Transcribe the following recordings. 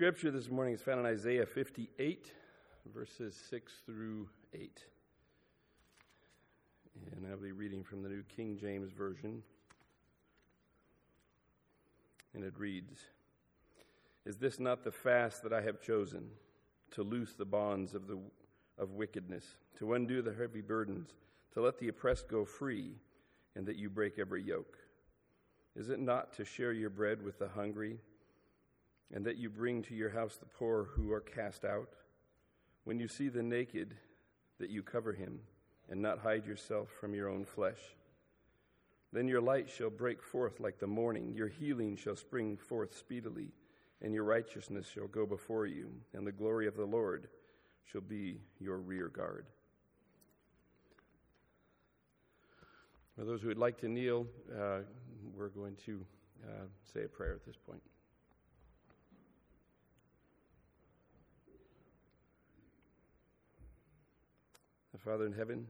Scripture this morning is found in Isaiah 58, verses 6 through 8. And I'll be reading from the New King James Version. And it reads, "Is this not the fast that I have chosen, to loose the bonds of wickedness, to undo the heavy burdens, to let the oppressed go free, and that you break every yoke? Is it not to share your bread with the hungry, and that you bring to your house the poor who are cast out? When you see the naked, that you cover him, and not hide yourself from your own flesh? Then your light shall break forth like the morning, your healing shall spring forth speedily, and your righteousness shall go before you, and the glory of the Lord shall be your rear guard." For those who would like to kneel, we're going to say a prayer at this point. Father in heaven,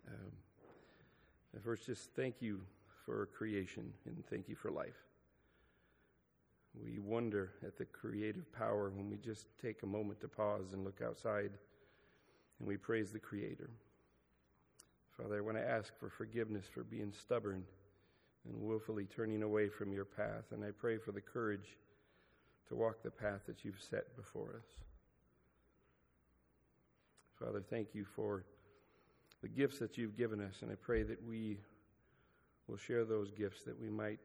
first just thank you for creation and thank you for life. We wonder at the creative power when we just take a moment to pause and look outside, and we praise the Creator. Father, I want to ask for forgiveness for being stubborn and willfully turning away from your path, and I pray for the courage to walk the path that you've set before us. Father, thank you for the gifts that you've given us, and I pray that we will share those gifts, that we might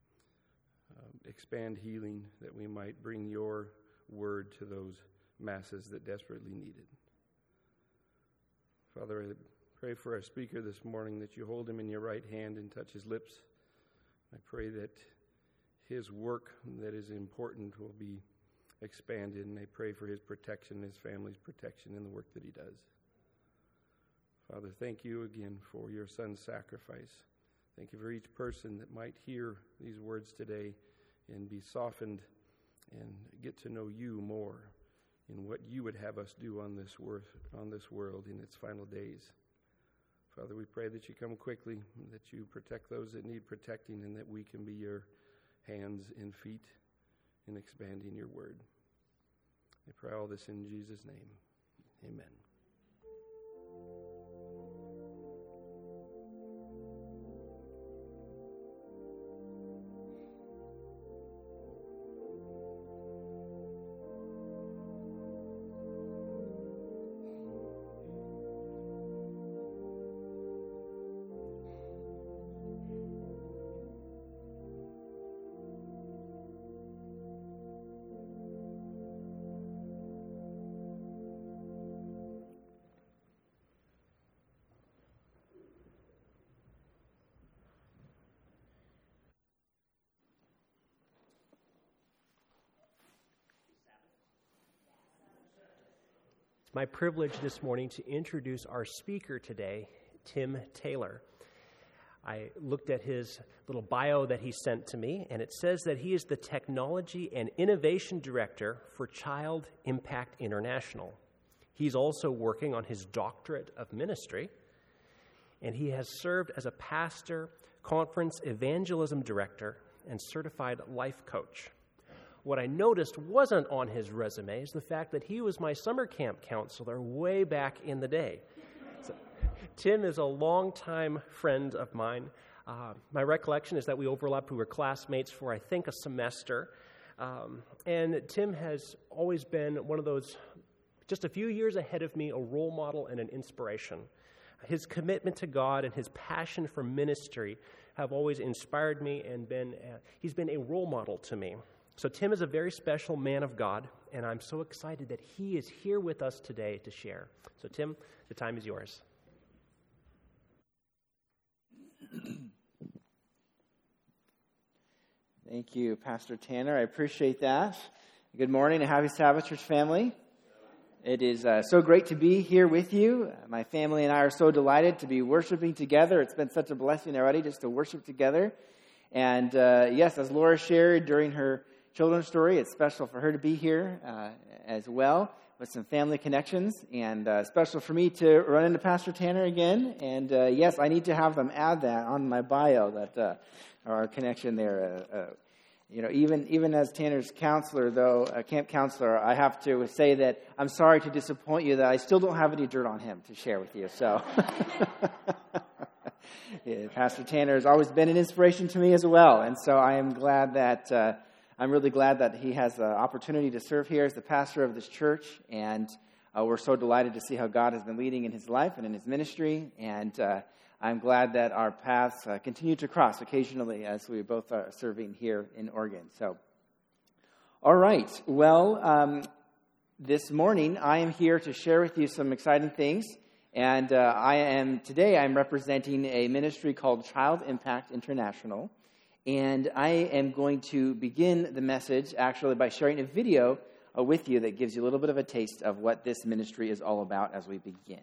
expand healing, that we might bring your word to those masses that desperately need it. Father, I pray for our speaker this morning, that you hold him in your right hand and touch his lips. I pray that his work that is important will be expanded, and I pray for his protection, his family's protection in the work that he does. Father, thank you again for your son's sacrifice. Thank you for each person that might hear these words today and be softened and get to know you more in what you would have us do on this world in its final days. Father, we pray that you come quickly, that you protect those that need protecting, and that we can be your hands and feet in expanding your word. I pray all this in Jesus' name. Amen. It's my privilege this morning to introduce our speaker today, Tim Taylor. I looked at his little bio that he sent to me, and it says that he is the Technology and Innovation Director for Child Impact International. He's also working on his doctorate of ministry, and he has served as a pastor, conference evangelism director, and certified life coach. What I noticed wasn't on his resume is the fact that he was my summer camp counselor way back in the day. So, Tim is a longtime friend of mine. My recollection is that we overlapped. We were classmates for, I think, a semester. And Tim has always been one of those, just a few years ahead of me, a role model and an inspiration. His commitment to God and his passion for ministry have always inspired me, and he's been a role model to me. So Tim is a very special man of God, and I'm so excited that he is here with us today to share. So Tim, the time is yours. Thank you, Pastor Tanner. I appreciate that. Good morning and happy Sabbath, church family. It is so great to be here with you. My family and I are so delighted to be worshiping together. It's been such a blessing already just to worship together. And yes, as Laura shared during her children's story, it's special for her to be here as well with some family connections, and special for me to run into Pastor Tanner again. And yes, I need to have them add that on my bio, that our connection there. Even as Tanner's counselor, though, camp counselor, I have to say that I'm sorry to disappoint you that I still don't have any dirt on him to share with you. So, yeah, Pastor Tanner has always been an inspiration to me as well, and so I am glad that I'm really glad that he has the opportunity to serve here as the pastor of this church, and we're so delighted to see how God has been leading in his life and in his ministry, and I'm glad that our paths continue to cross occasionally as we both are serving here in Oregon. So, all right. Well, this morning I am here to share with you some exciting things. And today I'm representing a ministry called Child Impact International. And I am going to begin the message actually by sharing a video with you that gives you a little bit of a taste of what this ministry is all about as we begin.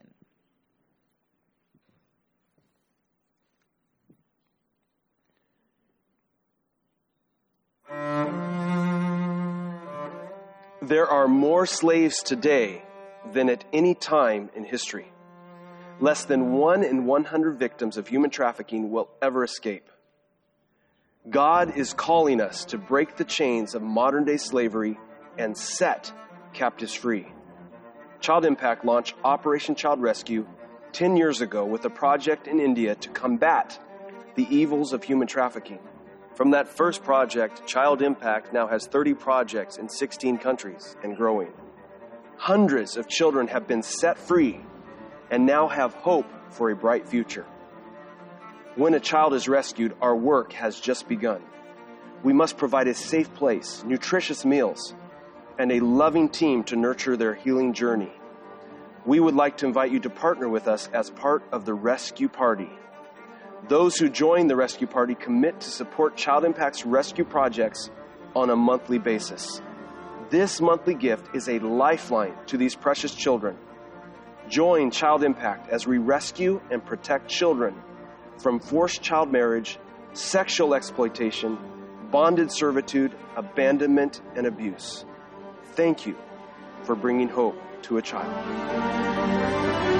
There are more slaves today than at any time in history. Less than 1 in 100 victims of human trafficking will ever escape. God is calling us to break the chains of modern-day slavery and set captives free. Child Impact launched Operation Child Rescue 10 years ago with a project in India to combat the evils of human trafficking. From that first project, Child Impact now has 30 projects in 16 countries and growing. Hundreds of children have been set free and now have hope for a bright future. When a child is rescued, our work has just begun. We must provide a safe place, nutritious meals, and a loving team to nurture their healing journey. We would like to invite you to partner with us as part of the Rescue Party. Those who join the Rescue Party commit to support Child Impact's rescue projects on a monthly basis. This monthly gift is a lifeline to these precious children. Join Child Impact as we rescue and protect children from forced child marriage, sexual exploitation, bonded servitude, abandonment, and abuse. Thank you for bringing hope to a child.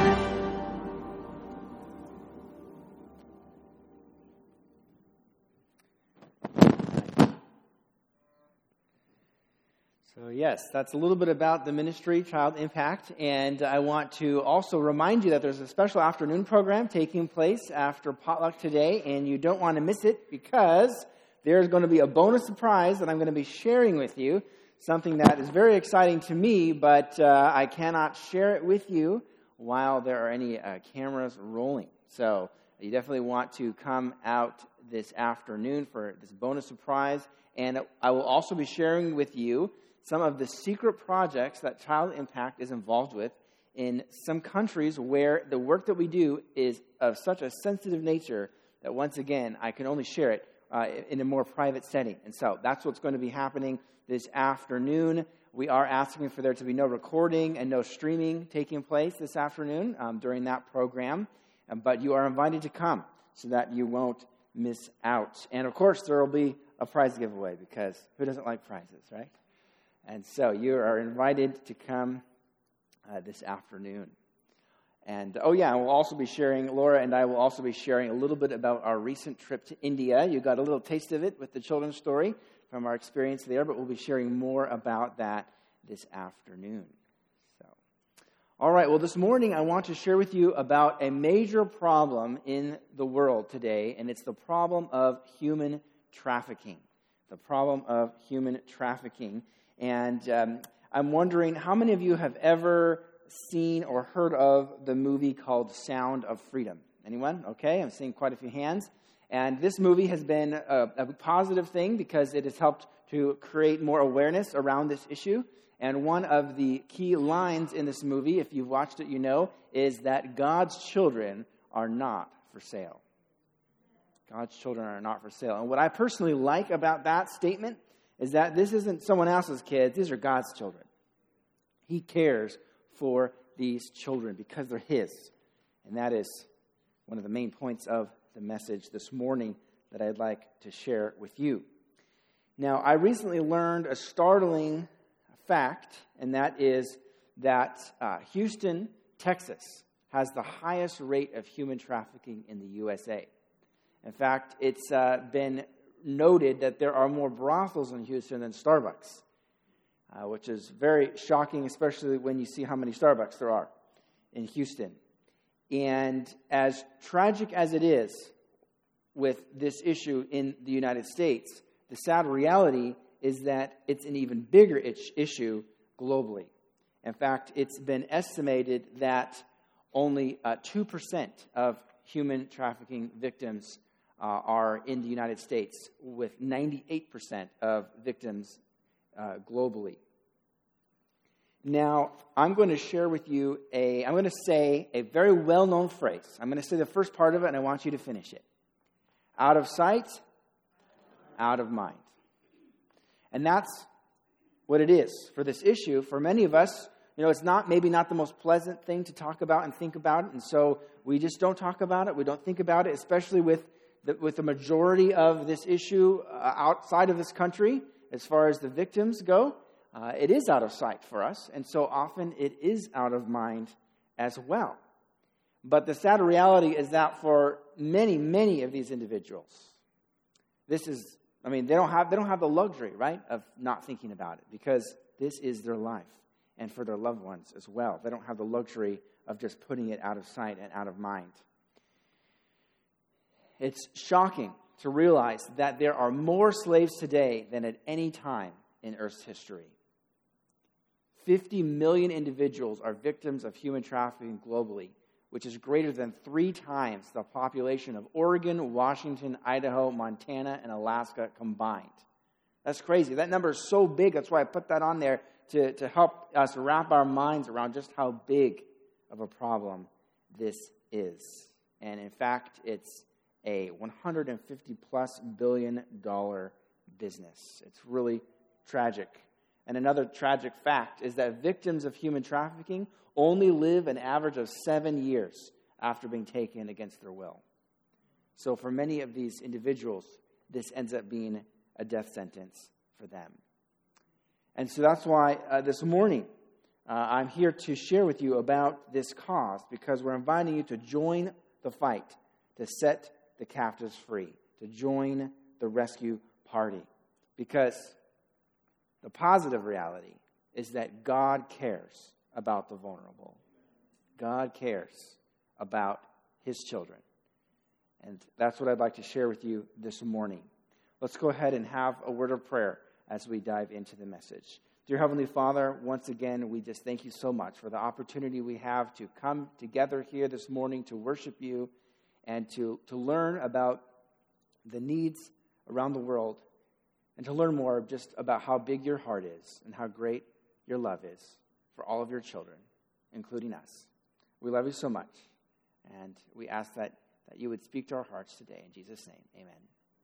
So yes, that's a little bit about the ministry, Child Impact, and I want to also remind you that there's a special afternoon program taking place after potluck today, and you don't want to miss it because there's going to be a bonus surprise that I'm going to be sharing with you, something that is very exciting to me, but I cannot share it with you while there are any cameras rolling. So you definitely want to come out this afternoon for this bonus surprise, and I will also be sharing with you some of the secret projects that Child Impact is involved with in some countries where the work that we do is of such a sensitive nature that, once again, I can only share it in a more private setting. And so that's what's going to be happening this afternoon. We are asking for there to be no recording and no streaming taking place this afternoon during that program. But you are invited to come so that you won't miss out. And, of course, there will be a prize giveaway because who doesn't like prizes, right? And so you are invited to come this afternoon. And, we'll also be sharing, Laura and I will also be sharing a little bit about our recent trip to India. You got a little taste of it with the children's story from our experience there, but we'll be sharing more about that this afternoon. So, all right, well, this morning I want to share with you about a major problem in the world today, and it's the problem of human trafficking. The problem of human trafficking. And I'm wondering, how many of you have ever seen or heard of the movie called Sound of Freedom? Anyone? Okay, I'm seeing quite a few hands. And this movie has been a positive thing because it has helped to create more awareness around this issue. And one of the key lines in this movie, if you've watched it, you know, is that God's children are not for sale. God's children are not for sale. And what I personally like about that statement is that this isn't someone else's kids. These are God's children. He cares for these children because they're His. And that is one of the main points of the message this morning that I'd like to share with you. Now, I recently learned a startling fact, and that is that Houston, Texas, has the highest rate of human trafficking in the USA. In fact, it's been noted that there are more brothels in Houston than Starbucks, which is very shocking, especially when you see how many Starbucks there are in Houston. And as tragic as it is with this issue in the United States, the sad reality is that it's an even bigger issue globally. In fact, it's been estimated that only 2% of human trafficking victims are in the United States, with 98% of victims globally. Now, I'm going to share with you I'm going to say a very well-known phrase. I'm going to say the first part of it, and I want you to finish it. Out of sight, out of mind. And that's what it is for this issue. For many of us, it's maybe not the most pleasant thing to talk about and think about, and so we just don't talk about it. We don't think about it, especially with the majority of this issue outside of this country, as far as the victims go. It is out of sight for us, and so often it is out of mind as well. But the sad reality is that for many, many of these individuals, they don't have the luxury, right, of not thinking about it, because this is their life, and for their loved ones as well. They don't have the luxury of just putting it out of sight and out of mind. It's shocking to realize that there are more slaves today than at any time in Earth's history. 50 million individuals are victims of human trafficking globally, which is greater than 3 times the population of Oregon, Washington, Idaho, Montana, and Alaska combined. That's crazy. That number is so big. That's why I put that on there to help us wrap our minds around just how big of a problem this is. And in fact, it's a $150+ billion business. It's really tragic. And another tragic fact is that victims of human trafficking only live an average of 7 years after being taken against their will. So for many of these individuals, this ends up being a death sentence for them. And so that's why this morning I'm here to share with you about this cause, because we're inviting you to join the fight to set the captives free, to join the rescue party. Because the positive reality is that God cares about the vulnerable. God cares about His children. And that's what I'd like to share with you this morning. Let's go ahead and have a word of prayer as we dive into the message. Dear Heavenly Father, once again, we just thank you so much for the opportunity we have to come together here this morning to worship you and to learn about the needs around the world, and to learn more just about how big your heart is and how great your love is for all of your children, including us. We love you so much, and we ask that you would speak to our hearts today. In Jesus' name, amen.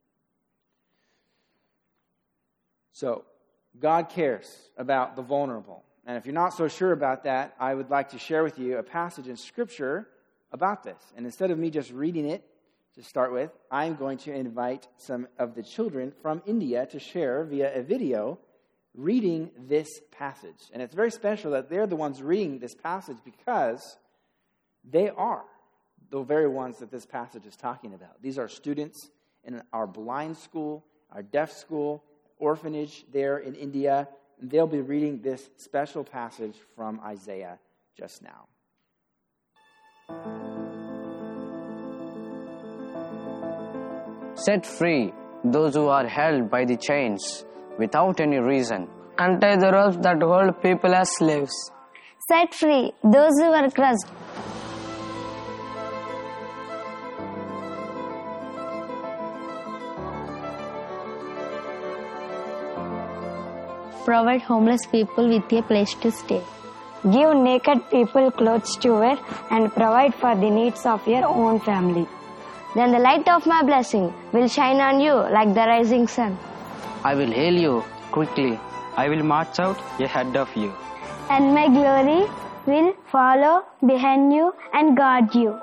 So, God cares about the vulnerable. And if you're not so sure about that, I would like to share with you a passage in Scripture about this. And instead of me just reading it to start with, I'm going to invite some of the children from India to share via a video reading this passage. And it's very special that they're the ones reading this passage, because they are the very ones that this passage is talking about. These are students in our blind school, our deaf school, orphanage there in India. And they'll be reading this special passage from Isaiah just now. Set free those who are held by the chains without any reason. Untie the ropes that hold people as slaves. Set free those who are crushed. Provide homeless people with a place to stay. Give naked people clothes to wear and provide for the needs of your own family. Then the light of my blessing will shine on you like the rising sun. I will hail you quickly. I will march out ahead of you. And my glory will follow behind you and guard you.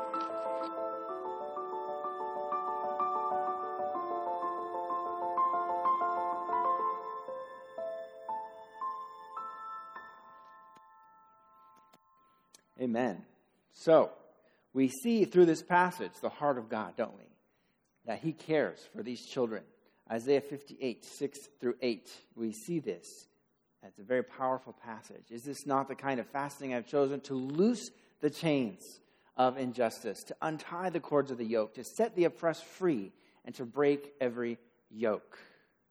Amen. So, we see through this passage the heart of God, don't we? That He cares for these children. Isaiah 58, 6 through 8. We see this. It's a very powerful passage. Is this not the kind of fasting I've chosen? To loose the chains of injustice, to untie the cords of the yoke, to set the oppressed free, and to break every yoke.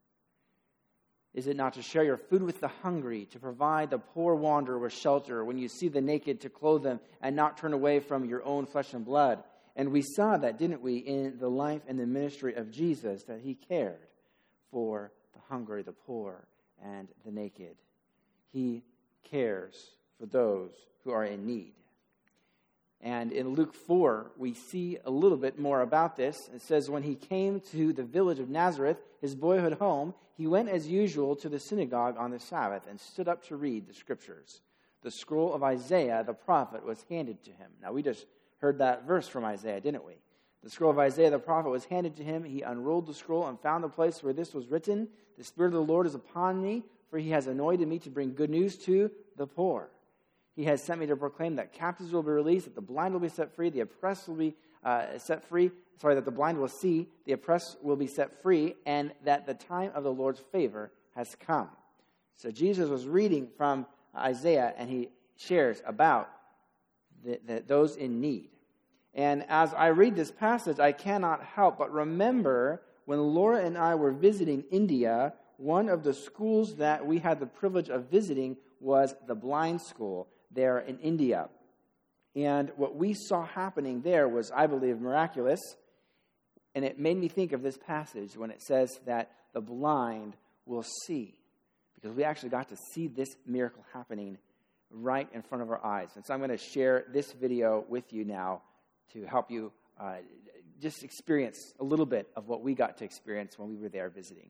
Is it not to share your food with the hungry, to provide the poor wanderer with shelter, when you see the naked to clothe them, and not turn away from your own flesh and blood? And we saw that, didn't we, in the life and the ministry of Jesus, that he cared for the hungry, the poor, and the naked. He cares for those who are in need. And in Luke 4, we see a little bit more about this. It says, when he came to the village of Nazareth, his boyhood home, he went as usual to the synagogue on the Sabbath and stood up to read the scriptures. The scroll of Isaiah, the prophet, was handed to him. Now, we just heard that verse from Isaiah, didn't we? The scroll of Isaiah, the prophet, was handed to him. He unrolled the scroll and found the place where this was written, "The Spirit of the Lord is upon me, for he has anointed me to bring good news to the poor. He has sent me to proclaim that captives will be released, that the blind will be set free, the oppressed will be set free. That the blind will see, the oppressed will be set free, and that the time of the Lord's favor has come." So Jesus was reading from Isaiah, and he shares about those in need. And as I read this passage, I cannot help but remember when Laura and I were visiting India, one of the schools that we had the privilege of visiting was the blind school there in India. And what we saw happening there was, I believe, miraculous. And it made me think of this passage when it says that the blind will see. Because we actually got to see this miracle happening right in front of our eyes. And so I'm going to share this video with you now to help you just experience a little bit of what we got to experience when we were there visiting.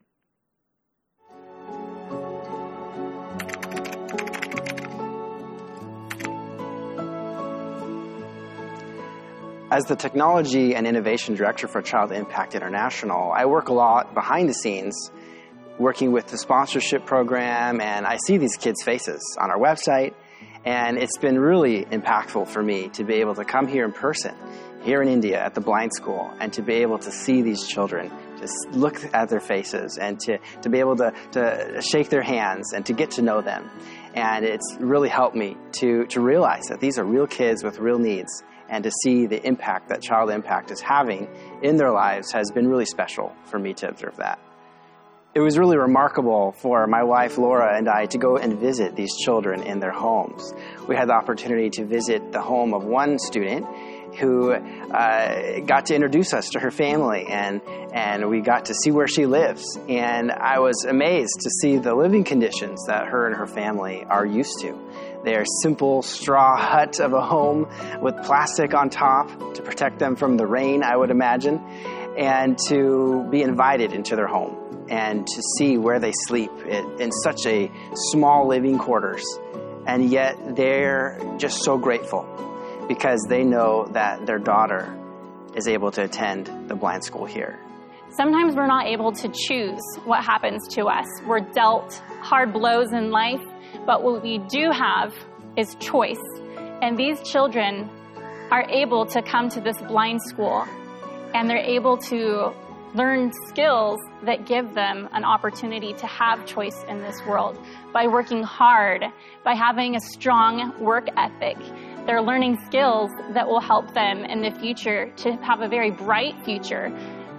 As the Technology and Innovation Director for Child Impact International, I work a lot behind the scenes working with the sponsorship program, and I see these kids' faces on our website, and it's been really impactful for me to be able to come here in person, here in India at the blind school, and to be able to see these children, to look at their faces, and to be able to shake their hands and to get to know them. And it's really helped me to realize that these are real kids with real needs, and to see the impact that Child Impact is having in their lives has been really special for me to observe that. It was really remarkable for my wife Laura and I to go and visit these children in their homes. We had the opportunity to visit the home of one student who got to introduce us to her family, and we got to see where she lives. And I was amazed to see the living conditions that her and her family are used to. Their simple straw hut of a home with plastic on top to protect them from the rain, I would imagine, and to be invited into their home and to see where they sleep in such a small living quarters. And yet they're just so grateful because they know that their daughter is able to attend the blind school here. Sometimes we're not able to choose what happens to us. We're dealt hard blows in life, but what we do have is choice. And these children are able to come to this blind school, and they're able to learn skills that give them an opportunity to have choice in this world. By working hard, by having a strong work ethic, they're learning skills that will help them in the future to have a very bright future.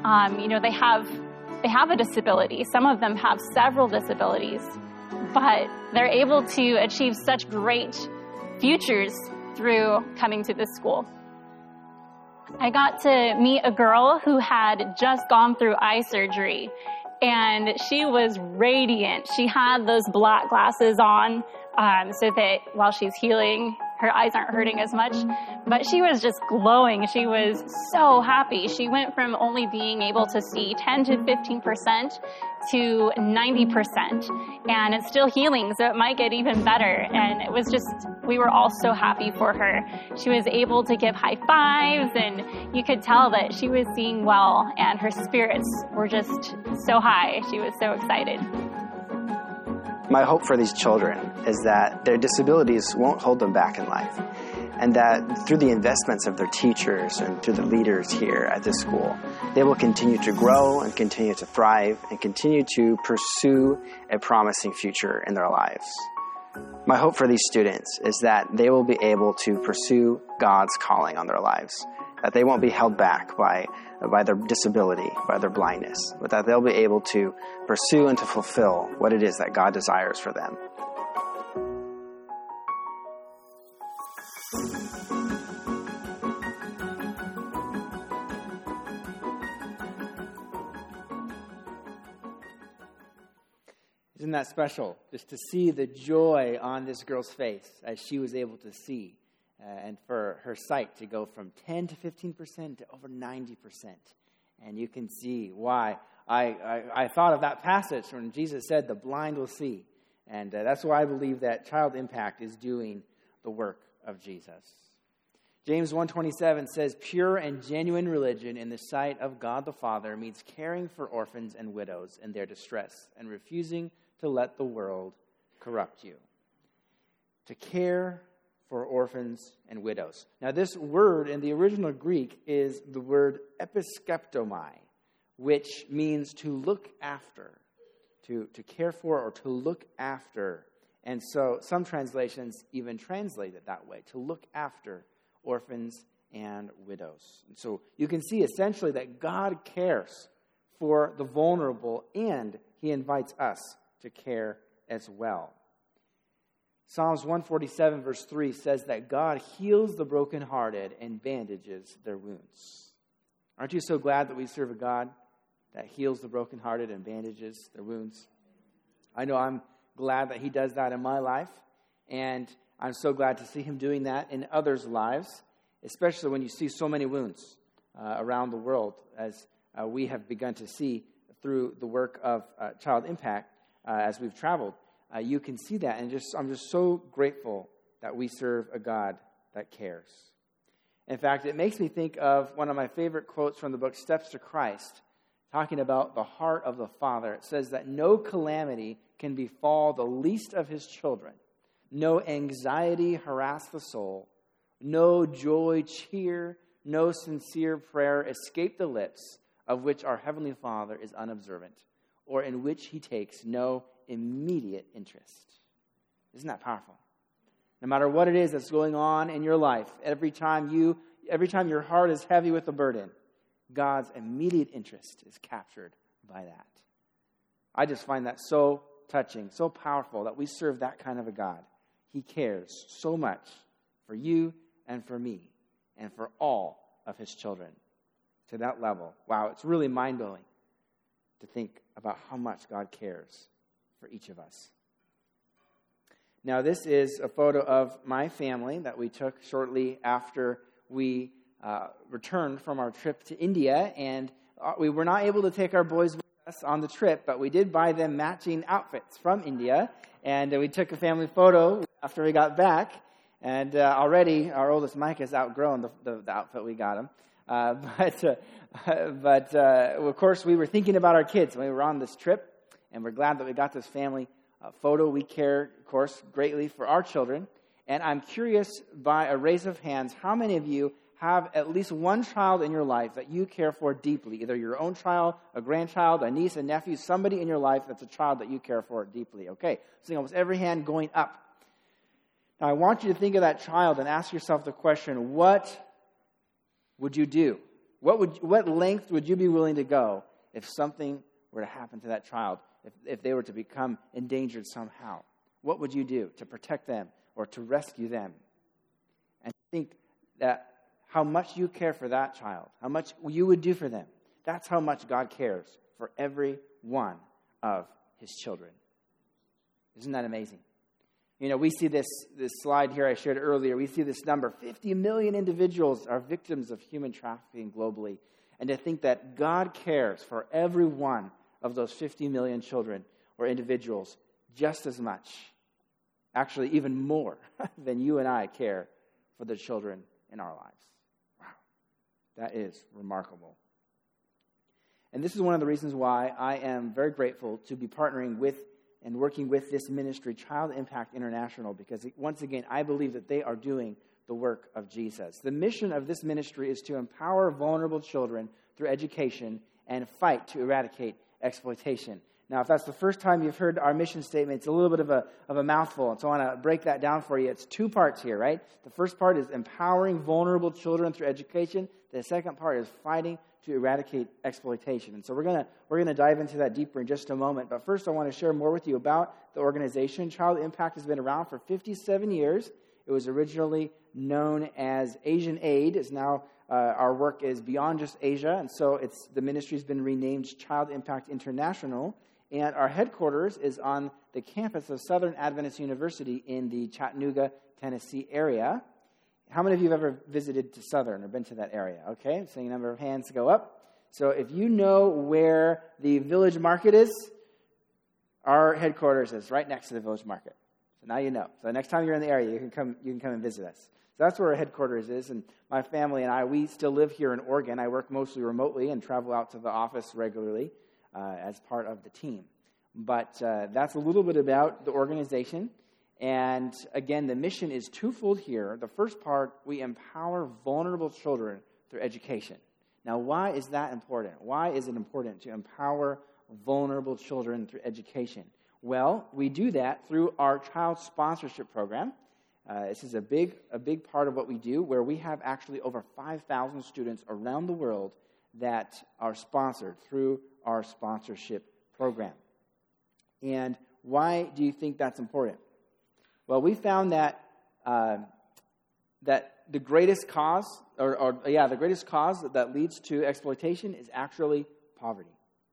They have a disability. Some of them have several disabilities, but they're able to achieve such great futures through coming to this school. I got to meet a girl who had just gone through eye surgery, and she was radiant. She had those black glasses on so that while she's healing, her eyes aren't hurting as much, but she was just glowing. She was so happy. She went from only being able to see 10 to 15% to 90%, and it's still healing, so it might get even better. And it was just, we were all so happy for her. She was able to give high fives, and you could tell that she was seeing well, and her spirits were just so high. She was so excited. My hope for these children is that their disabilities won't hold them back in life, and that through the investments of their teachers and through the leaders here at this school, they will continue to grow and continue to thrive and continue to pursue a promising future in their lives. My hope for these students is that they will be able to pursue God's calling on their lives, that they won't be held back by their disability, by their blindness, but that they'll be able to pursue and to fulfill what it is that God desires for them. Isn't that special? Just to see the joy on this girl's face as she was able to see, and for her sight to go from 10 to 15% to over 90%. And you can see why I thought of that passage when Jesus said, the blind will see. And that's why I believe that Child Impact is doing the work of Jesus. James 1:27 says, pure and genuine religion in the sight of God the Father means caring for orphans and widows in their distress and refusing to let the world corrupt you. To care for orphans and widows. Now, this word in the original Greek is the word episkeptomai, which means to look after, to care for or to look after. And so some translations even translate it that way, to look after orphans and widows. And so you can see essentially that God cares for the vulnerable, and he invites us to care as well. Psalms 147 verse 3 says that God heals the brokenhearted and bandages their wounds. Aren't you so glad that we serve a God that heals the brokenhearted and bandages their wounds? I know I'm glad that he does that in my life, and I'm so glad to see him doing that in others' lives, especially when you see so many wounds around the world, as we have begun to see through the work of Child Impact as we've traveled. You can see that, and I'm just so grateful that we serve a God that cares. In fact, it makes me think of one of my favorite quotes from the book Steps to Christ, talking about the heart of the Father. It says that no calamity can befall the least of his children, no anxiety harass the soul, no joy cheer, no sincere prayer escape the lips of which our Heavenly Father is unobservant, or in which he takes no immediate interest. Isn't that powerful? No matter what it is that's going on in your life, every time your heart is heavy with a burden, God's immediate interest is captured by that. I just find that so touching, so powerful that we serve that kind of a God. He cares so much for you and for me and for all of his children. To that level, wow, it's really mind-blowing to think about how much God cares for each of us. Now, this is a photo of my family that we took shortly after we returned from our trip to India, and we were not able to take our boys with us on the trip, but we did buy them matching outfits from India, and we took a family photo after we got back, and already our oldest Mike has outgrown the outfit we got him. But of course, we were thinking about our kids when we were on this trip, and we're glad that we got this family photo. We care, of course, greatly for our children. And I'm curious, by a raise of hands, how many of you have at least one child in your life that you care for deeply? Either your own child, a grandchild, a niece, a nephew, somebody in your life that's a child that you care for deeply. Okay, so almost every hand going up. Now, I want you to think of that child and ask yourself the question, what would you do? What length would you be willing to go if something were to happen to that child, if they were to become endangered somehow? What would you do to protect them or to rescue them? And think that how much you care for that child, how much you would do for them. That's how much God cares for every one of his children. Isn't that amazing? You know, we see this slide here I shared earlier. We see this number. 50 million individuals are victims of human trafficking globally. And to think that God cares for every one of those 50 million children or individuals just as much, actually even more, than you and I care for the children in our lives. Wow. That is remarkable. And this is one of the reasons why I am very grateful to be partnering with and working with this ministry, Child Impact International, because once again, I believe that they are doing the work of Jesus. The mission of this ministry is to empower vulnerable children through education and fight to eradicate exploitation. Now, if that's the first time you've heard our mission statement, it's a little bit of a mouthful, and so I want to break that down for you. It's two parts here, right? The first part is empowering vulnerable children through education. The second part is fighting to eradicate exploitation. And so we're gonna dive into that deeper in just a moment. But first, I want to share more with you about the organization. Child Impact has been around for 57 years. It was originally known as Asian Aid. It's now our work is beyond just Asia, and so the ministry's been renamed Child Impact International. And our headquarters is on the campus of Southern Adventist University in the Chattanooga, Tennessee area. How many of you have ever visited to Southern or been to that area? Okay, seeing a number of hands go up. So if you know where the Village Market is, our headquarters is right next to the Village Market. So now you know. So next time you're in the area, you can come and visit us. So that's where our headquarters is. And my family and I, we still live here in Oregon. I work mostly remotely and travel out to the office regularly as part of the team. But that's a little bit about the organization. And again, the mission is twofold here. The first part, we empower vulnerable children through education. Now, why is that important? Why is it important to empower vulnerable children through education? Well, we do that through our child sponsorship program. This is a big part of what we do, where we have actually over 5,000 students around the world that are sponsored through our sponsorship program. And why do you think that's important? Well, we found that the greatest cause, the greatest cause that leads to exploitation is actually poverty,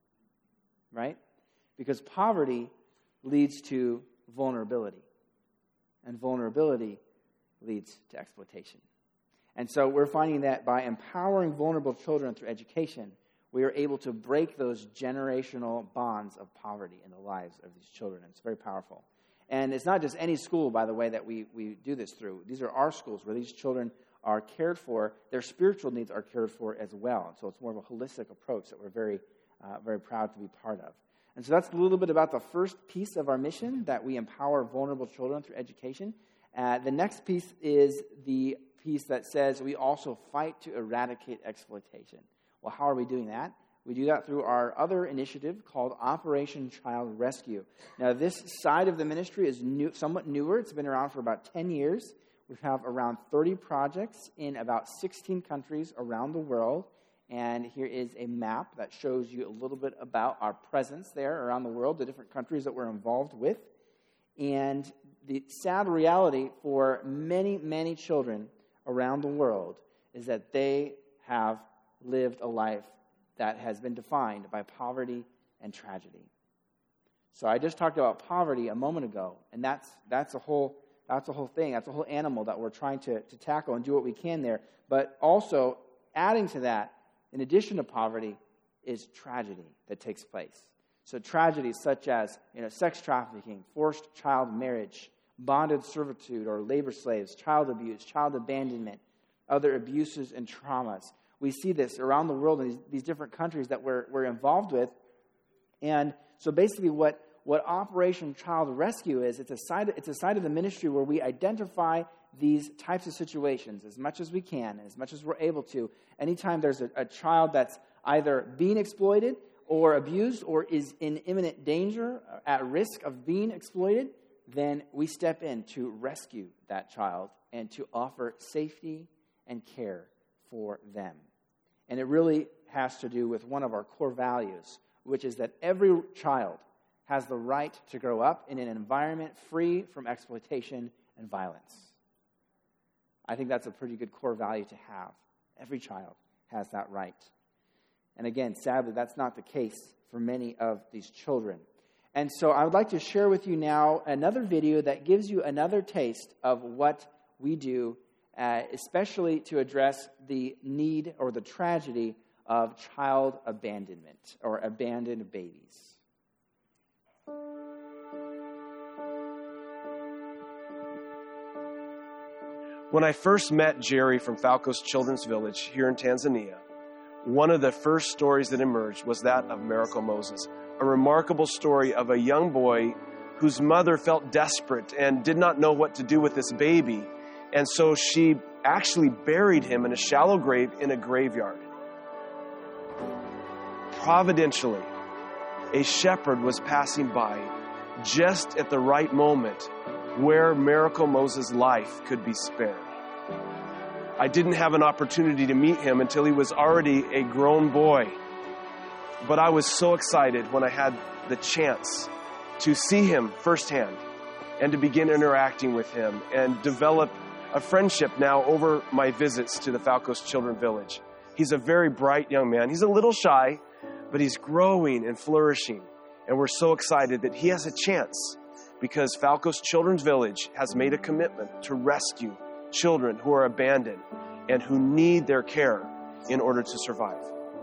right? Because poverty leads to vulnerability, and vulnerability leads to exploitation. And so we're finding that by empowering vulnerable children through education, we are able to break those generational bonds of poverty in the lives of these children. It's very powerful. And it's not just any school, by the way, that we do this through. These are our schools where these children are cared for. Their spiritual needs are cared for as well. And so it's more of a holistic approach that we're very, very proud to be part of. And so that's a little bit about the first piece of our mission, that we empower vulnerable children through education. The next piece is the piece that says we also fight to eradicate exploitation. Well, how are we doing that? We do that through our other initiative called Operation Child Rescue. Now, this side of the ministry is somewhat newer. It's been around for about 10 years. We have around 30 projects in about 16 countries around the world. And here is a map that shows you a little bit about our presence there around the world, the different countries that we're involved with. And the sad reality for many, many children around the world is that they have lived a life that has been defined by poverty and tragedy. So I just talked about poverty a moment ago, and that's a whole thing. That's a whole animal that we're trying to tackle and do what we can there. But also, adding to that, in addition to poverty, is tragedy that takes place. So tragedies such as sex trafficking, forced child marriage, bonded servitude or labor slaves, child abuse, child abandonment, other abuses and traumas. We see this around the world in these different countries that we're involved with. And so basically what Operation Child Rescue is, it's a side of the ministry where we identify these types of situations as much as we can, as much as we're able to. Anytime there's a child that's either being exploited or abused or is in imminent danger, at risk of being exploited, then we step in to rescue that child and to offer safety and care for them. And it really has to do with one of our core values, which is that every child has the right to grow up in an environment free from exploitation and violence. I think that's a pretty good core value to have. Every child has that right. And again, sadly, that's not the case for many of these children. And so I would like to share with you now another video that gives you another taste of what we do, especially to address the need or the tragedy of child abandonment or abandoned babies. When I first met Jerry from Falco's Children's Village here in Tanzania, one of the first stories that emerged was that of Miracle Moses, a remarkable story of a young boy whose mother felt desperate and did not know what to do with this baby. And so she actually buried him in a shallow grave in a graveyard. Providentially, a shepherd was passing by just at the right moment where Miracle Moses' life could be spared. I didn't have an opportunity to meet him until he was already a grown boy. But I was so excited when I had the chance to see him firsthand and to begin interacting with him and develop a friendship now over my visits to the Falcos Children's Village. He's a very bright young man. He's a little shy, but he's growing and flourishing. And we're so excited that he has a chance because Falcos Children's Village has made a commitment to rescue children who are abandoned and who need their care in order to survive.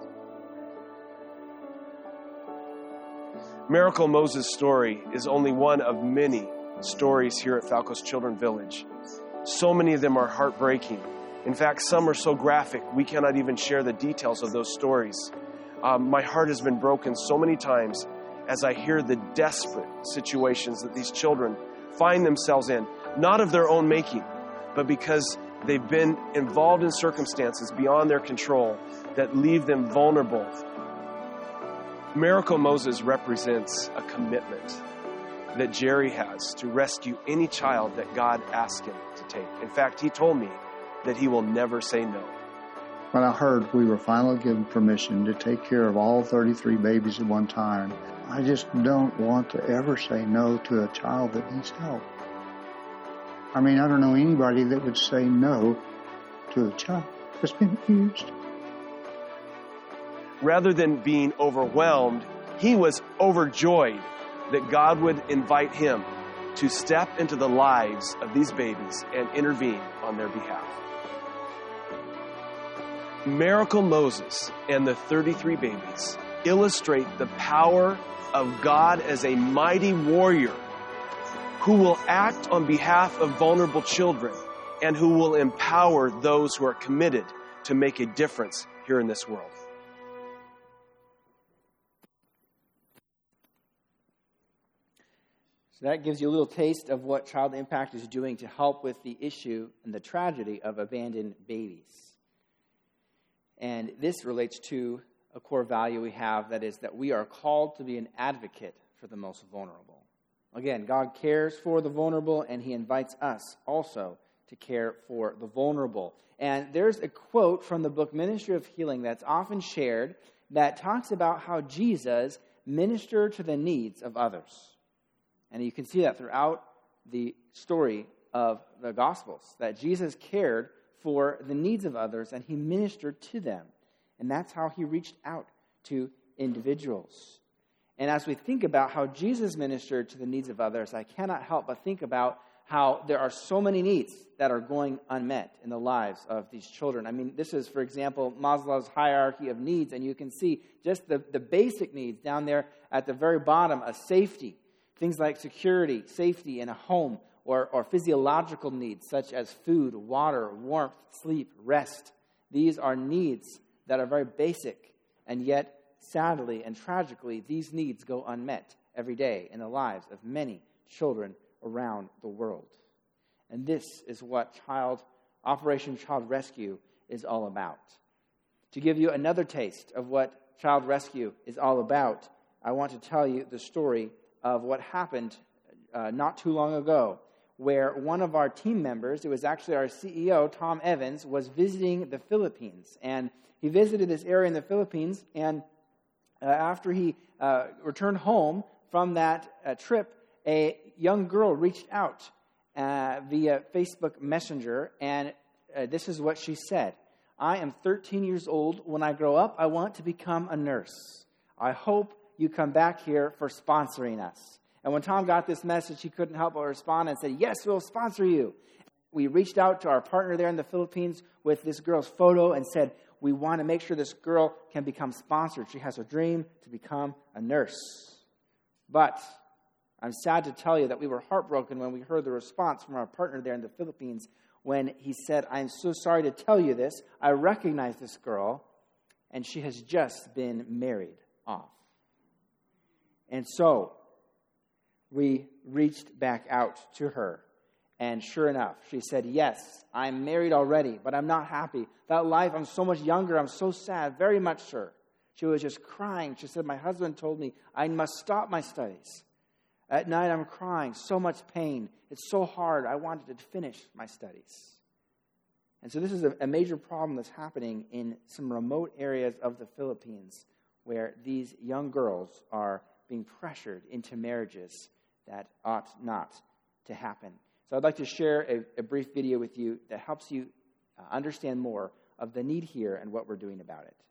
Miracle Moses' story is only one of many stories here at Falcos Children's Village. So many of them are heartbreaking. In fact, some are so graphic, we cannot even share the details of those stories. My heart has been broken so many times as I hear the desperate situations that these children find themselves in, not of their own making, but because they've been involved in circumstances beyond their control that leave them vulnerable. Miracle Moses represents a commitment that Jerry has to rescue any child that God asks him to take. In fact, he told me that he will never say no. When I heard we were finally given permission to take care of all 33 babies at one time, I just don't want to ever say no to a child that needs help. I mean, I don't know anybody that would say no to a child that's been abused. Rather than being overwhelmed, he was overjoyed that God would invite him to step into the lives of these babies and intervene on their behalf. Miracle Moses and the 33 babies illustrate the power of God as a mighty warrior who will act on behalf of vulnerable children and who will empower those who are committed to make a difference here in this world. So that gives you a little taste of what Child Impact is doing to help with the issue and the tragedy of abandoned babies. And this relates to a core value we have, that is that we are called to be an advocate for the most vulnerable. Again, God cares for the vulnerable, and he invites us also to care for the vulnerable. And there's a quote from the book Ministry of Healing that's often shared that talks about how Jesus ministered to the needs of others. And you can see that throughout the story of the Gospels, that Jesus cared for the needs of others and he ministered to them. And that's how he reached out to individuals. And as we think about how Jesus ministered to the needs of others, I cannot help but think about how there are so many needs that are going unmet in the lives of these children. I mean, this is, for example, Maslow's hierarchy of needs, and you can see just the basic needs down there at the very bottom, a safety. Things like security, safety in a home, or physiological needs such as food, water, warmth, sleep, rest. These are needs that are very basic, and yet, sadly and tragically, these needs go unmet every day in the lives of many children around the world. And this is what Operation Child Rescue is all about. To give you another taste of what Child Rescue is all about, I want to tell you the story of what happened not too long ago, where one of our team members, it was actually our CEO, Tom Evans, was visiting the Philippines. And he visited this area in the Philippines, and after he returned home from that trip, a young girl reached out via Facebook Messenger, and this is what she said. I am 13 years old. When I grow up, I want to become a nurse. I hope you come back here for sponsoring us. And when Tom got this message, he couldn't help but respond and said, yes, we'll sponsor you. We reached out to our partner there in the Philippines with this girl's photo and said, we want to make sure this girl can become sponsored. She has a dream to become a nurse. But I'm sad to tell you that we were heartbroken when we heard the response from our partner there in the Philippines when he said, I'm so sorry to tell you this. I recognize this girl, and she has just been married off. And so, we reached back out to her. And sure enough, she said, yes, I'm married already, but I'm not happy. That life, I'm so much younger, I'm so sad, very much, sir. She was just crying. She said, my husband told me I must stop my studies. At night, I'm crying, so much pain. It's so hard. I wanted to finish my studies. And so this is a major problem that's happening in some remote areas of the Philippines where these young girls are being pressured into marriages that ought not to happen. So I'd like to share a brief video with you that helps you understand more of the need here and what we're doing about it.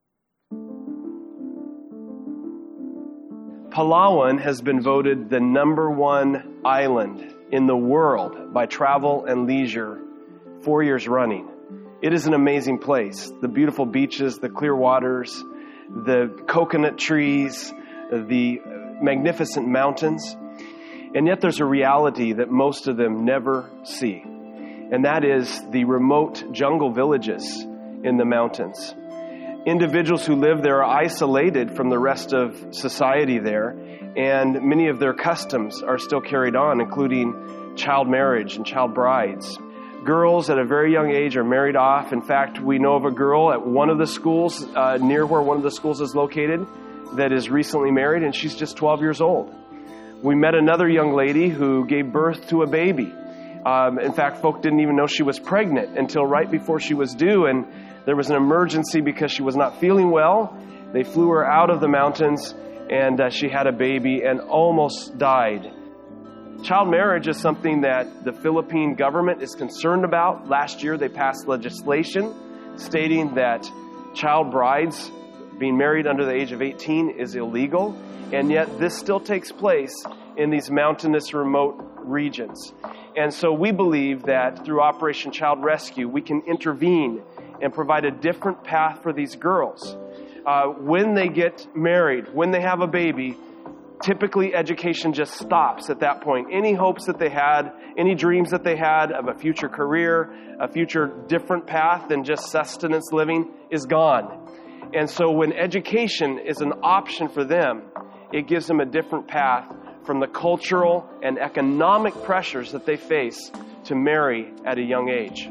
Palawan has been voted the #1 island in the world by Travel and Leisure 4 years running. It is an amazing place. The beautiful beaches, the clear waters, the coconut trees, the magnificent mountains. And yet there's a reality that most of them never see. And that is the remote jungle villages in the mountains. Individuals who live there are isolated from the rest of society there, and many of their customs are still carried on, including child marriage and child brides. Girls at a very young age are married off. In fact, we know of a girl at one of the schools, near where one of the schools is located, that is recently married, and she's just 12 years old. We met another young lady who gave birth to a baby. In fact, folk didn't even know she was pregnant until right before she was due, and there was an emergency because she was not feeling well. They flew her out of the mountains, and she had a baby and almost died. Child marriage is something that the Philippine government is concerned about. Last year, they passed legislation stating that child brides being married under the age of 18 is illegal, and yet this still takes place in these mountainous, remote regions. And so we believe that through Operation Child Rescue, we can intervene and provide a different path for these girls. When they get married, when they have a baby, typically education just stops at that point. Any hopes that they had, any dreams that they had of a future career, a future different path than just sustenance living is gone. And so when education is an option for them, it gives them a different path from the cultural and economic pressures that they face to marry at a young age.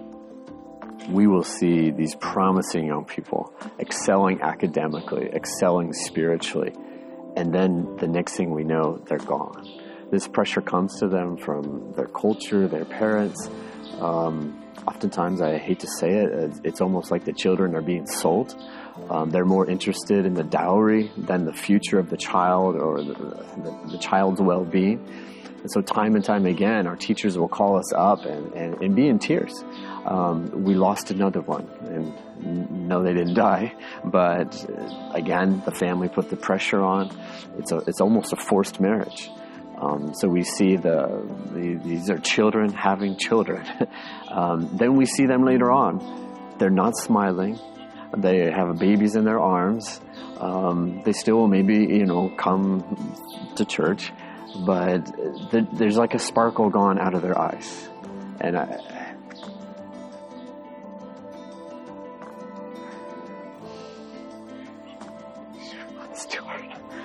We will see these promising young people excelling academically, excelling spiritually, and then the next thing we know, they're gone. This pressure comes to them from their culture, their parents. Oftentimes, I hate to say it, it's almost like the children are being sold. They're more interested in the dowry than the future of the child or the child's well-being. And so time and time again, our teachers will call us up and be in tears. We lost another one, and no, they didn't die. But again, the family put the pressure on. It's almost a forced marriage. So we see these are children having children. Then we see them later on. They're not smiling. They have babies in their arms. They still maybe, come to church, but there's like a sparkle gone out of their eyes. And it's too hard.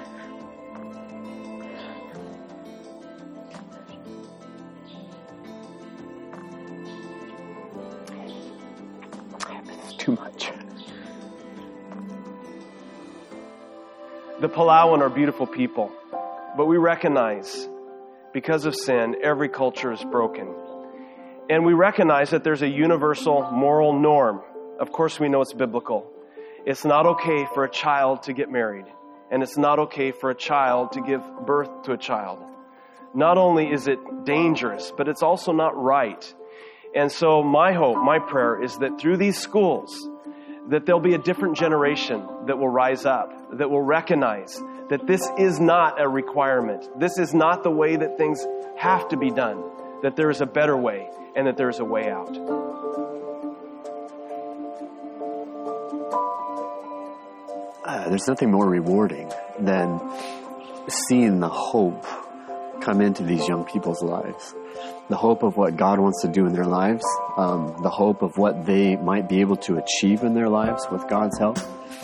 It's too much. The Palawan are beautiful people, but we recognize because of sin, every culture is broken. And we recognize that there's a universal moral norm. Of course, we know it's biblical. It's not okay for a child to get married, and it's not okay for a child to give birth to a child. Not only is it dangerous, but it's also not right. And so my hope, my prayer is that through these schools, that there'll be a different generation that will rise up, that will recognize that this is not a requirement. This is not the way that things have to be done, that there is a better way and that there is a way out. There's nothing more rewarding than seeing the hope come into these young people's lives. The hope of what God wants to do in their lives, the hope of what they might be able to achieve in their lives with God's help.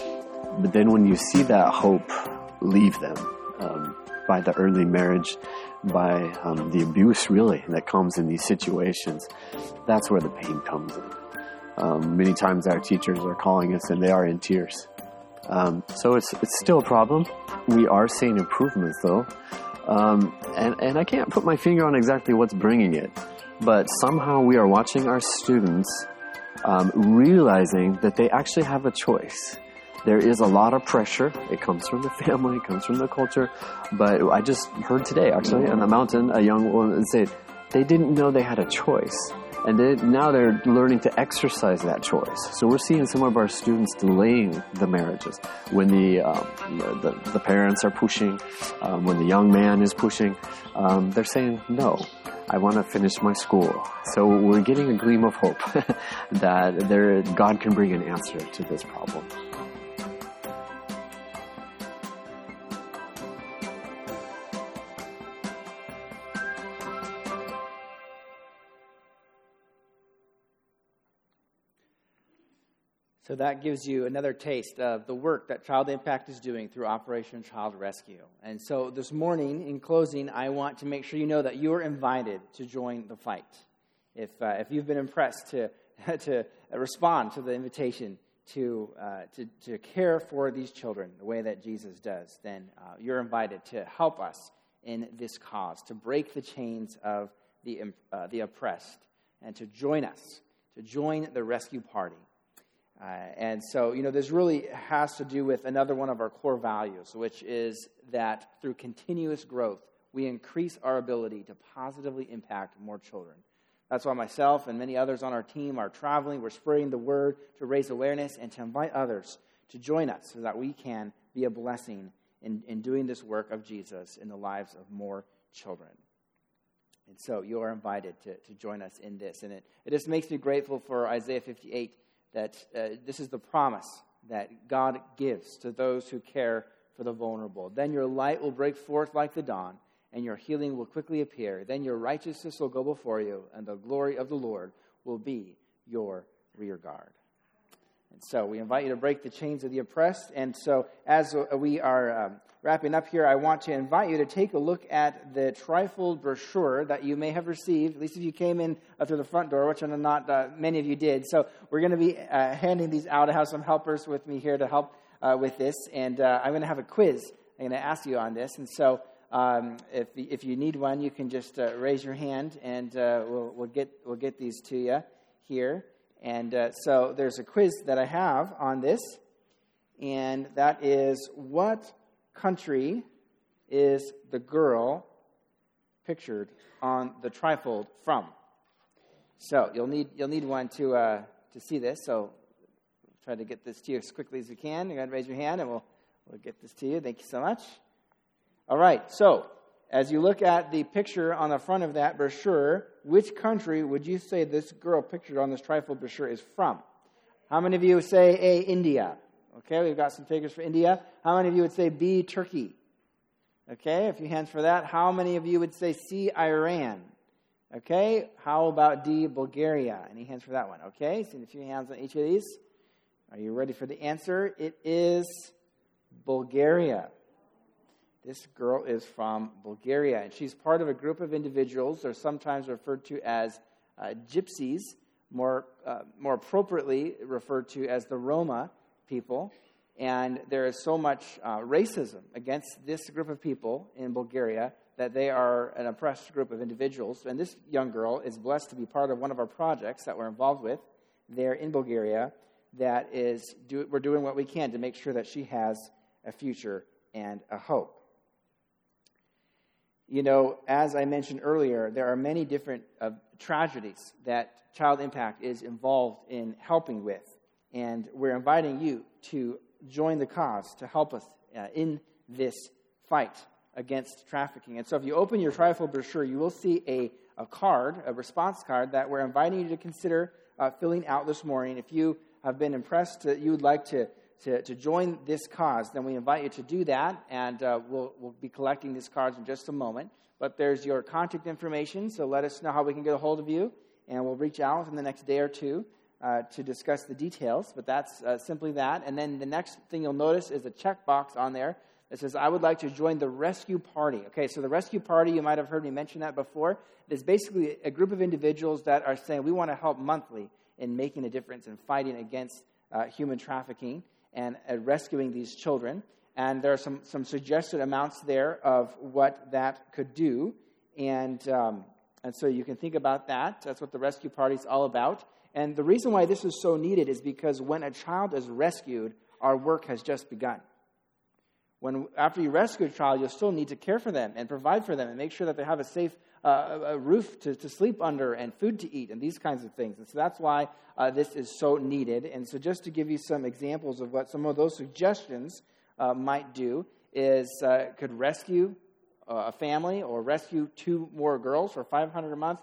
But then when you see that hope leave them by the early marriage, by the abuse, really, that comes in these situations. That's where the pain comes in. Many times our teachers are calling us and they are in tears. So it's still a problem. We are seeing improvements, though. And I can't put my finger on exactly what's bringing it. But somehow we are watching our students realizing that they actually have a choice. There is a lot of pressure. It comes from the family, it comes from the culture. But I just heard today, actually, on the mountain, a young woman say they didn't know they had a choice. And now they're learning to exercise that choice. So we're seeing some of our students delaying the marriages when the parents are pushing, when the young man is pushing. They're saying, no, I want to finish my school. So we're getting a gleam of hope that God can bring an answer to this problem. So that gives you another taste of the work that Child Impact is doing through Operation Child Rescue. And so this morning, in closing, I want to make sure you know that you are invited to join the fight. If you've been impressed to respond to the invitation to care for these children the way that Jesus does, then you're invited to help us in this cause, to break the chains of the oppressed, and to join us, to join the rescue party. And so, this really has to do with another one of our core values, which is that through continuous growth, we increase our ability to positively impact more children. That's why myself and many others on our team are traveling. We're spreading the word to raise awareness and to invite others to join us so that we can be a blessing in doing this work of Jesus in the lives of more children. And so you are invited to join us in this. And it just makes me grateful for Isaiah 58, that this is the promise that God gives to those who care for the vulnerable. Then your light will break forth like the dawn, and your healing will quickly appear. Then your righteousness will go before you, and the glory of the Lord will be your rear guard. And so we invite you to break the chains of the oppressed. And so as we are wrapping up here, I want to invite you to take a look at the trifold brochure that you may have received, at least if you came in through the front door, which I know not many of you did. So we're going to be handing these out. I have some helpers with me here to help with this. And I'm going to have a quiz. I'm going to ask you on this. And so if you need one, you can just raise your hand, and we'll get these to you here. And so there's a quiz that I have on this, and that is, what country is the girl pictured on the trifold from? So you'll need one to see this. So try to get this to you as quickly as you can. You're going to raise your hand, and we'll get this to you. Thank you so much. All right. So as you look at the picture on the front of that brochure, which country would you say this girl pictured on this trifold brochure is from? How many of you would say A, India? Okay, we've got some takers for India. How many of you would say B, Turkey? Okay, a few hands for that. How many of you would say C, Iran? Okay, how about D, Bulgaria? Any hands for that one? Okay, seeing a few hands on each of these. Are you ready for the answer? It is Bulgaria. This girl is from Bulgaria, and she's part of a group of individuals. They're sometimes referred to as gypsies, more appropriately referred to as the Roma people. And there is so much racism against this group of people in Bulgaria that they are an oppressed group of individuals. And this young girl is blessed to be part of one of our projects that we're involved with there in Bulgaria. That is, we're doing what we can to make sure that she has a future and a hope. As I mentioned earlier, there are many different tragedies that Child Impact is involved in helping with. And we're inviting you to join the cause to help us in this fight against trafficking. And so if you open your trifold brochure, you will see a response card that we're inviting you to consider filling out this morning. If you have been impressed that you would like to join this cause, then we invite you to do that, and we'll be collecting these cards in just a moment. But there's your contact information, so let us know how we can get a hold of you, and we'll reach out in the next day or two to discuss the details. But that's simply that. And then the next thing you'll notice is a checkbox on there It says, I would like to join the rescue party. Okay, so the rescue party, you might have heard me mention that before. It's basically a group of individuals that are saying we want to help monthly in making a difference in fighting against human trafficking and rescuing these children. And there are some suggested amounts there of what that could do. And so you can think about that. That's what the rescue party is all about. And the reason why this is so needed is because when a child is rescued, our work has just begun. After you rescue a child, you'll still need to care for them and provide for them and make sure that they have a safe a roof to sleep under and food to eat and these kinds of things. And so that's why this is so needed. And so just to give you some examples of what some of those suggestions might do is could rescue a family or rescue 2 more girls for $500 a month.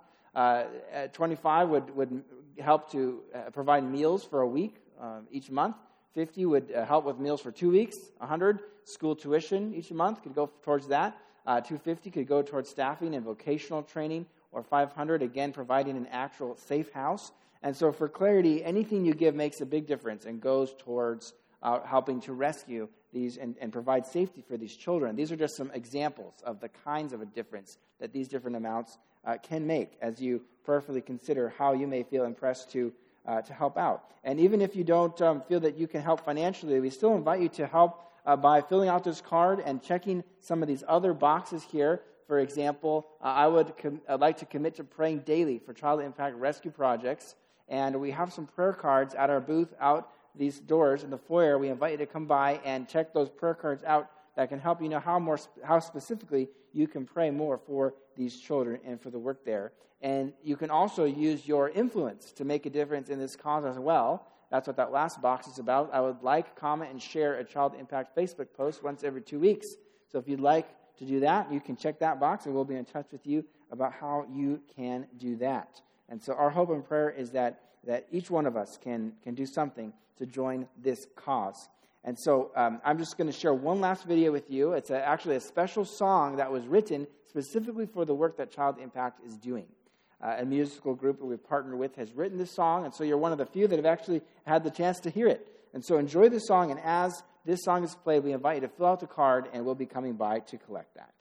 25 would help to provide meals for a week each month. 50 would help with meals for 2 weeks. 100 school tuition each month could go towards that. 250 could go towards staffing and vocational training, or 500 again providing an actual safe house. And so for clarity, anything you give makes a big difference and goes towards helping to rescue these and provide safety for these children. These are just some examples of the kinds of a difference that these different amounts can make as you prayerfully consider how you may feel impressed to help out. And even if you don't feel that you can help financially, we still invite you to help by filling out this card and checking some of these other boxes here. For example, I'd like to commit to praying daily for Child Impact Rescue projects. And we have some prayer cards at our booth out these doors in the foyer. We invite you to come by and check those prayer cards out that can help you know how specifically you can pray more for these children and for the work there. And you can also use your influence to make a difference in this cause as well. That's what that last box is about. I would like, comment, and share a Child Impact Facebook post once every 2 weeks. So if you'd like to do that, you can check that box, and we'll be in touch with you about how you can do that. And so our hope and prayer is that each one of us can do something to join this cause. And so I'm just going to share one last video with you. It's actually a special song that was written specifically for the work that Child Impact is doing. A musical group that we've partnered with has written this song, and so you're one of the few that have actually had the chance to hear it. And so enjoy this song, and as this song is played, we invite you to fill out the card, and we'll be coming by to collect that.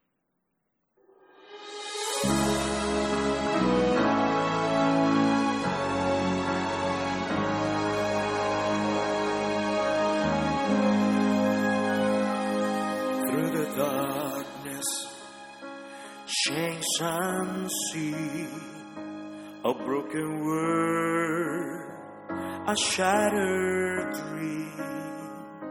Through the darkness, shame and see a broken word, a shattered dream,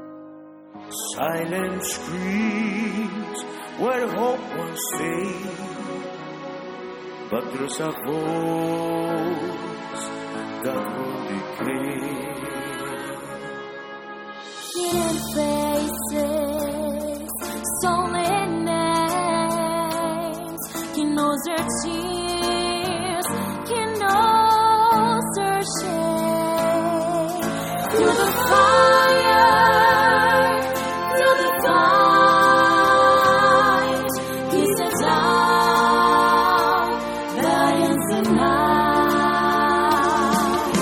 silent screams where hope once stayed, but there's a voice that will decay. Hidden faces, stolen names. He knows her tears, he knows her shame. Through the fire, through the fight, he sets out that ends the night.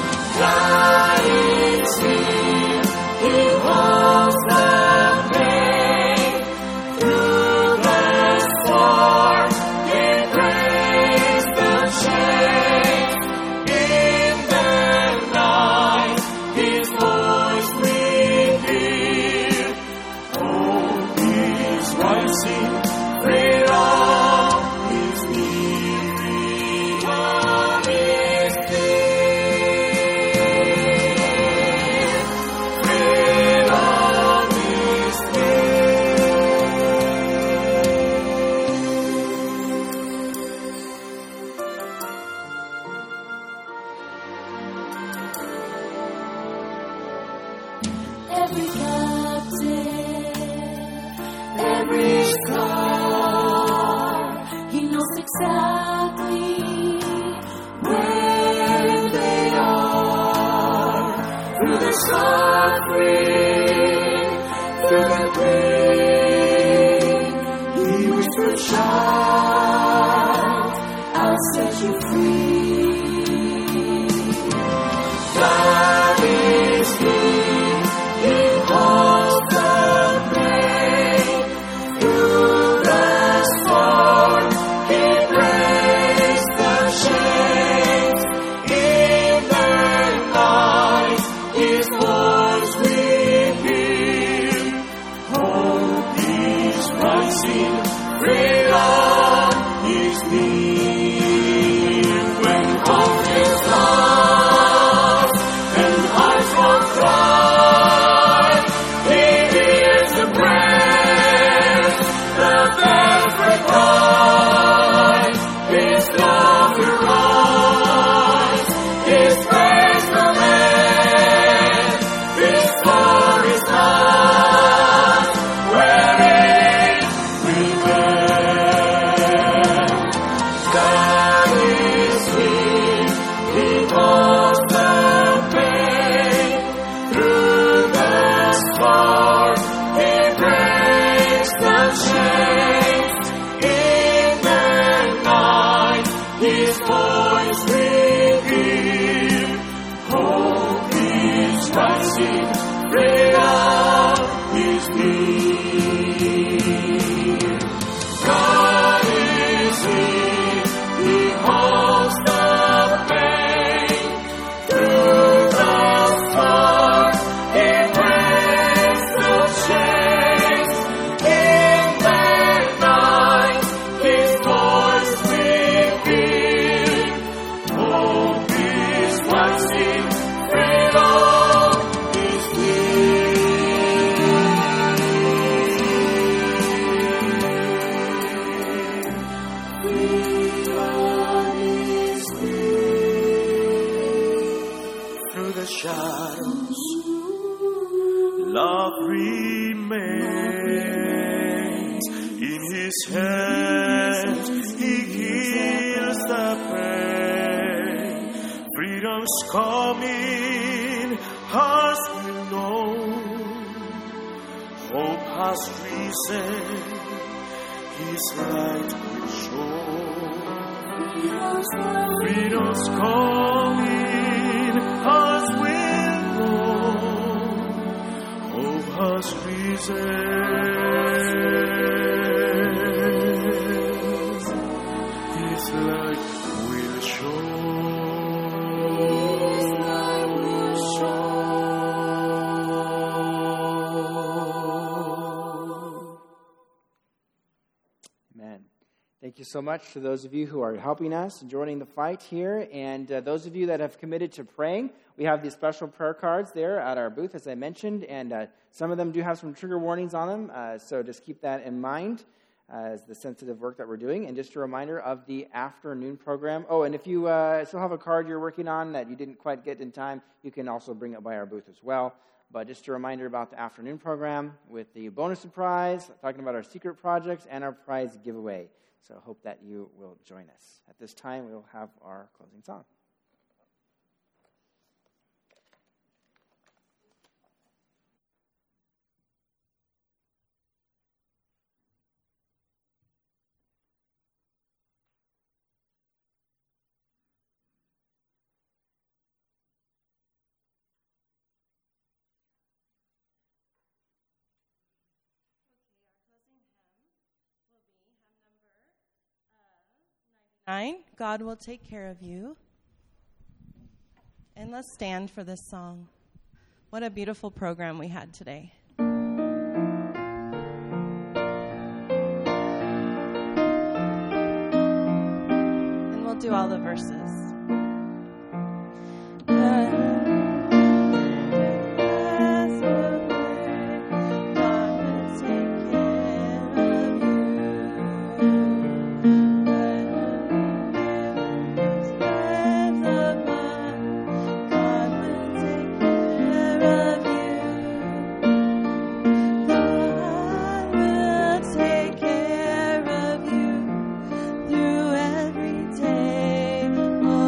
Guiding speed, he holds the pain through the storm. He breaks the chains in the night. His voice revealed. Hope is rising. Freedom is near. Freedom is near. Freedom is every captive, every scar, he knows exactly where they are. Through the suffering, through the pain, he whispers, child, I'll set you free. God is here. He holds the pain shadows, love remains. In His hands He heals the pain. Freedom's coming as we know. Hope has risen, His light will show. Freedom's coming as we know. Hope has risen, His light will show. Thank you so much to those of you who are helping us and joining the fight here. And those of you that have committed to praying, we have these special prayer cards there at our booth, as I mentioned. And some of them do have some trigger warnings on them. So just keep that in mind as the sensitive work that we're doing. And just a reminder of the afternoon program. Oh, and if you still have a card you're working on that you didn't quite get in time, you can also bring it by our booth as well. But just a reminder about the afternoon program with the bonus surprise, talking about our secret projects and our prize giveaway. So I hope that you will join us. At this time, we will have our closing song. God will take care of you. And let's stand for this song. What a beautiful program we had today. And we'll do all the verses. Oh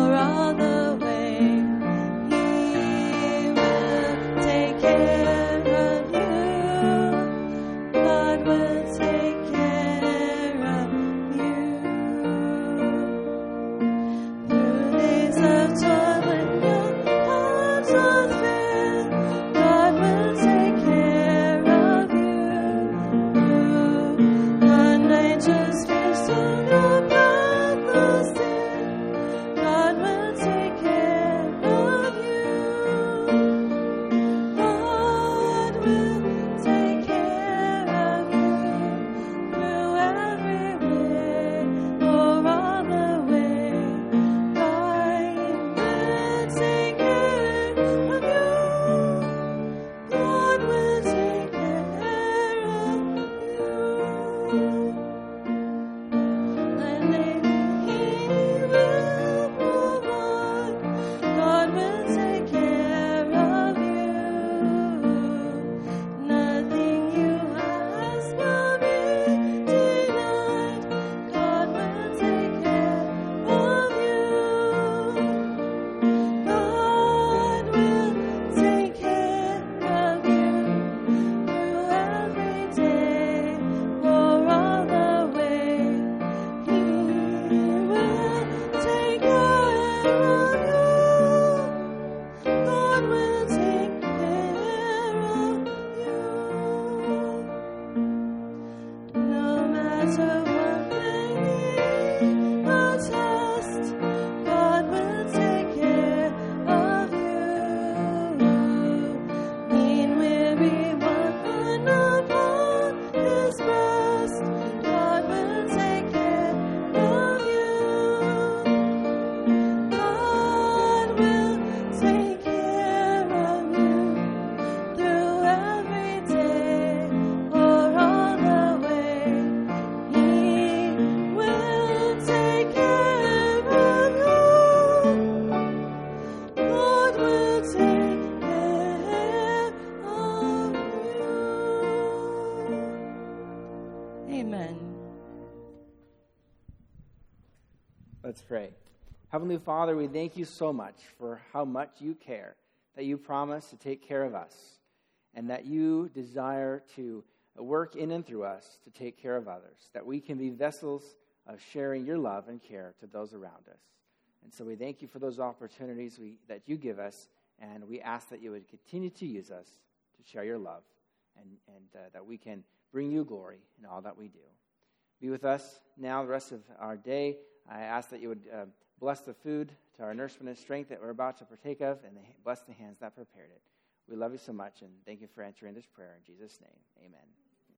pray. Heavenly Father, we thank you so much for how much you care, that you promise to take care of us, and that you desire to work in and through us to take care of others, that we can be vessels of sharing your love and care to those around us. And so we thank you for those opportunities that you give us, and we ask that you would continue to use us to share your love, and that we can bring you glory in all that we do. Be with us now the rest of our day. I ask that you would bless the food to our nourishment and strength that we're about to partake of, and bless the hands that prepared it. We love you so much, and thank you for answering this prayer. In Jesus' name, amen.